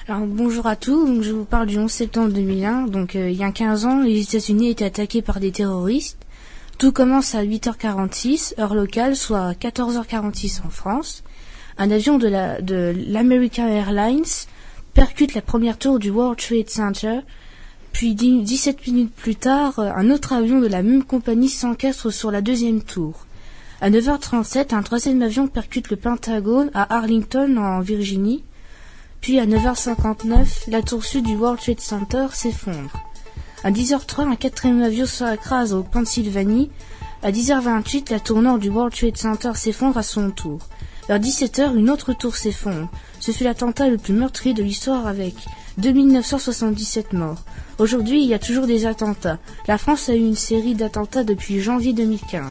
Alors bonjour à tous, donc, je vous parle du 11 septembre 2001, il y a 15 ans, les États-Unis étaient attaqués par des terroristes. Tout commence à 8h46, heure locale, soit 14h46 en France. Un avion de l'American Airlines percute la première tour du World Trade Center, puis 17 minutes plus tard, un autre avion de la même compagnie s'encastre sur la deuxième tour. À 9h37, un troisième avion percute le Pentagone à Arlington, en Virginie. Puis à 9h59, la tour sud du World Trade Center s'effondre. À 10h03, un quatrième avion s'écrase au Pennsylvanie. À 10h28, la tour nord du World Trade Center s'effondre à son tour. Vers 17h, une autre tour s'effondre. Ce fut l'attentat le plus meurtrier de l'histoire avec 2977 morts. Aujourd'hui, il y a toujours des attentats. La France a eu une série d'attentats depuis janvier 2015.